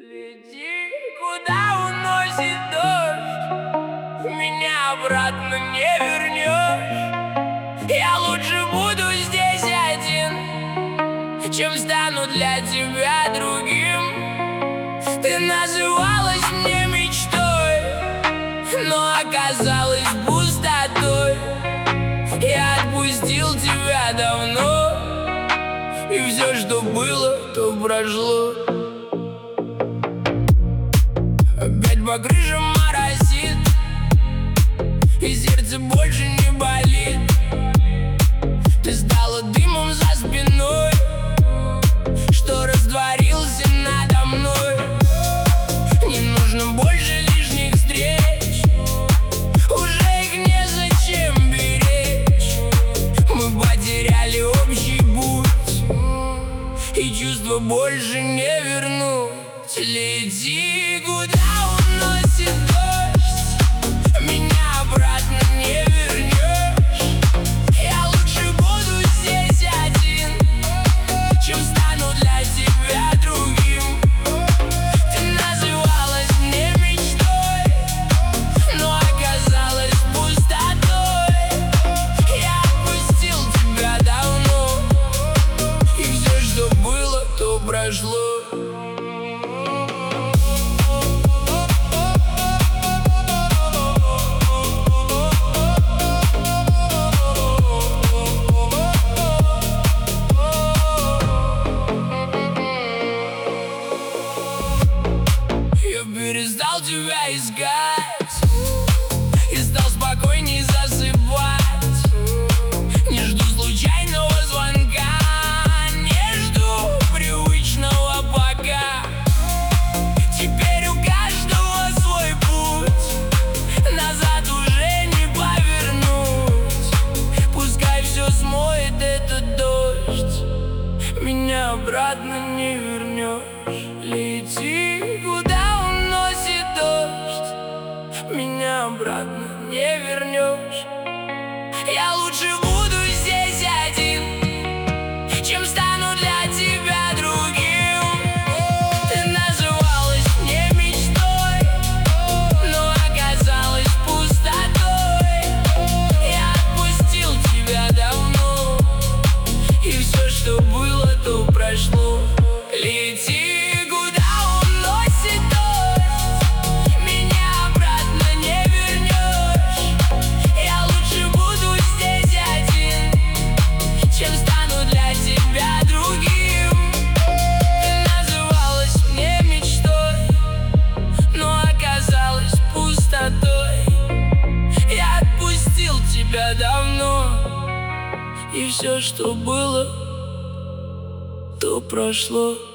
Лети, куда уносит дождь, меня обратно не вернешь. Я лучше буду здесь один, чем стану для тебя другим. Ты называлась мне мечтой, но оказалась пустотой. Я отпустил тебя давно, и все, что было, то прошло. Опять по крышам моросит, и сердце больше не болит. Ты стала дымом за спиной, что растворился надо мной. Не нужно больше лишних встреч, уже их незачем беречь. Мы потеряли общий путь, и чувства больше не вернуть. Лети, куда уносит дождь, меня обратно не вернешь. Я лучше буду здесь один, чем стану для тебя другим. Ты называлась мне мечтой, но оказалась пустотой. Я отпустил тебя давно, и все, что было, то прошло. Перестал тебя искать и стал спокойней засыпать. Не жду случайного звонка, не жду привычного пока. Теперь у каждого свой путь, назад уже не повернуть. Пускай все смоет этот дождь, меня обратно не вернешь. Лети, куда уносит дождь, меня обратно не вернешь. Я лучше буду здесь один, чем стану для тебя другим. Ты называлась мне мечтой, но оказалась пустотой. Я отпустил тебя давно, и все, что было, то прошло. Лети, куда уносит дождь, меня обратно не вернешь. Я лучше буду здесь один, чем стану для тебя другим. Ты называлась мне мечтой, но оказалась пустотой. Я отпустил тебя давно, и все, что было, то прошло.